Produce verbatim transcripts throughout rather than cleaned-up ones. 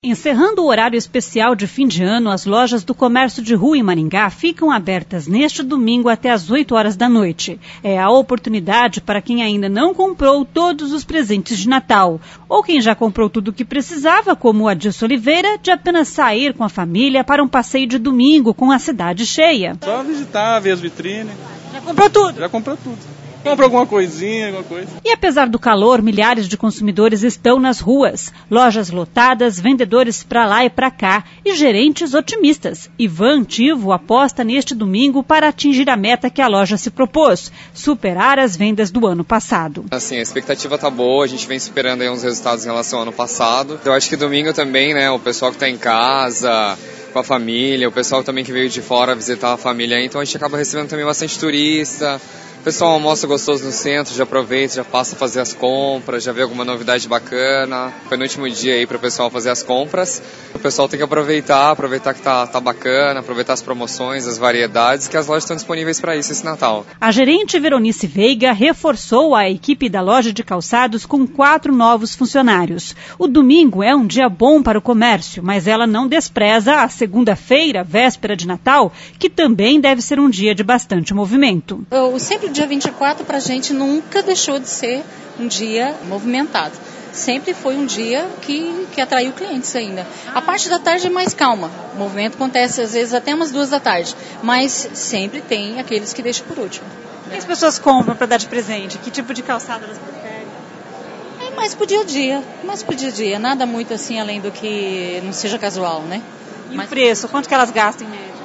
Encerrando o horário especial de fim de ano, as lojas do comércio de rua em Maringá ficam abertas neste domingo até às oito horas da noite. É a oportunidade para quem ainda não comprou todos os presentes de Natal, ou quem já comprou tudo o que precisava, como o Adilson Oliveira, de apenas sair com a família para um passeio de domingo com a cidade cheia. Só visitar, ver as vitrines. Já comprou tudo? Já comprou tudo. Compra alguma coisinha, alguma coisa. E apesar do calor, milhares de consumidores estão nas ruas. Lojas lotadas, vendedores para lá e para cá e gerentes otimistas. Ivan Tivo aposta neste domingo para atingir a meta que a loja se propôs, superar as vendas do ano passado. Assim, a expectativa tá boa, a gente vem superando aí uns resultados em relação ao ano passado. Eu acho que domingo também, né, o pessoal que está em casa, com a família, o pessoal também que veio de fora visitar a família, então a gente acaba recebendo também bastante turista. O pessoal almoça gostoso no centro, já aproveita, já passa a fazer as compras, já vê alguma novidade bacana. Foi no último dia aí para o pessoal fazer as compras. O pessoal tem que aproveitar, aproveitar que tá, tá bacana, aproveitar as promoções, as variedades, que as lojas estão disponíveis para isso esse Natal. A gerente Veronice Veiga reforçou a equipe da loja de calçados com quatro novos funcionários. O domingo é um dia bom para o comércio, mas ela não despreza a segunda-feira, véspera de Natal, que também deve ser um dia de bastante movimento. Eu sempre dia vinte e quatro para a gente nunca deixou de ser um dia movimentado. Sempre foi um dia que, que atraiu clientes ainda. A parte da tarde é mais calma. O movimento acontece às vezes até umas duas da tarde. Mas sempre tem aqueles que deixam por último. O que as pessoas compram para dar de presente? Que tipo de calçado elas preferem? É mais pro dia a dia. Mais pro dia a dia. Nada muito assim além do que não seja casual, né? E Mas... o preço? Quanto que elas gastam em média?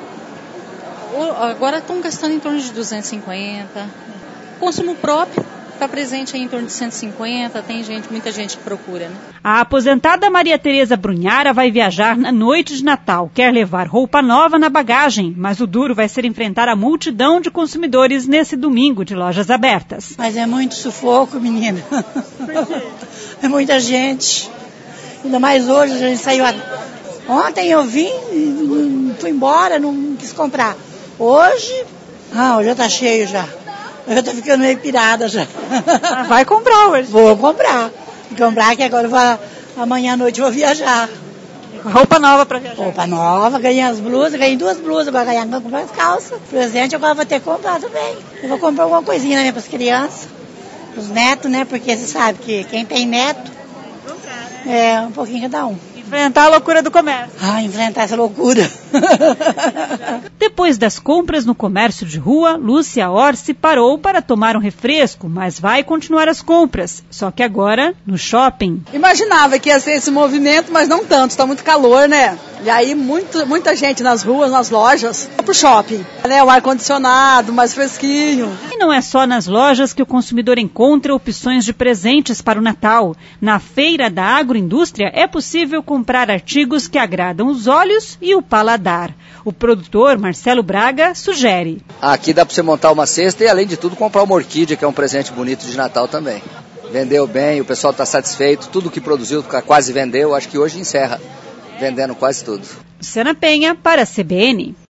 Agora estão gastando em torno de duzentos e cinquenta. Consumo próprio, para presente aí em torno de cento e cinquenta. Tem gente, muita gente que procura, né? A aposentada Maria Tereza Brunhara vai viajar na noite de Natal. Quer levar roupa nova na bagagem, mas o duro vai ser enfrentar a multidão de consumidores nesse domingo de lojas abertas. Mas é muito sufoco, menina. Por quê? É muita gente. Ainda mais hoje, a gente saiu. A... Ontem eu vim, fui embora, não quis comprar. Hoje, ah, hoje já tá cheio já. Eu já tô ficando meio pirada já. Vai comprar hoje? Vou comprar. Vou comprar que agora eu vou, amanhã à noite eu vou viajar. Roupa nova pra viajar? Roupa nova, ganhei as blusas, ganhei duas blusas, agora ganhar, vou comprar as calças. Presente agora vou ter que comprar também. Eu vou comprar alguma coisinha, né, pras crianças, pros netos, né, porque você sabe que quem tem neto, é um pouquinho cada um. Enfrentar a loucura do comércio. Ah, enfrentar essa loucura. Depois das compras no comércio de rua, Lúcia Orsi parou para tomar um refresco, mas vai continuar as compras, só que agora no shopping. Imaginava que ia ser esse movimento, mas não tanto, está muito calor, né? E aí muito, muita gente nas ruas, nas lojas, pro shopping. Né? O ar-condicionado, mais fresquinho. E não é só nas lojas que o consumidor encontra opções de presentes para o Natal. Na feira da agroindústria é possível comprar artigos que agradam os olhos e o paladar. O produtor Marcelo Braga sugere. Aqui dá para você montar uma cesta e, além de tudo, comprar uma orquídea, que é um presente bonito de Natal também. Vendeu bem, o pessoal está satisfeito, tudo que produziu quase vendeu, acho que hoje encerra vendendo quase tudo. Luciana Penha para a C B N.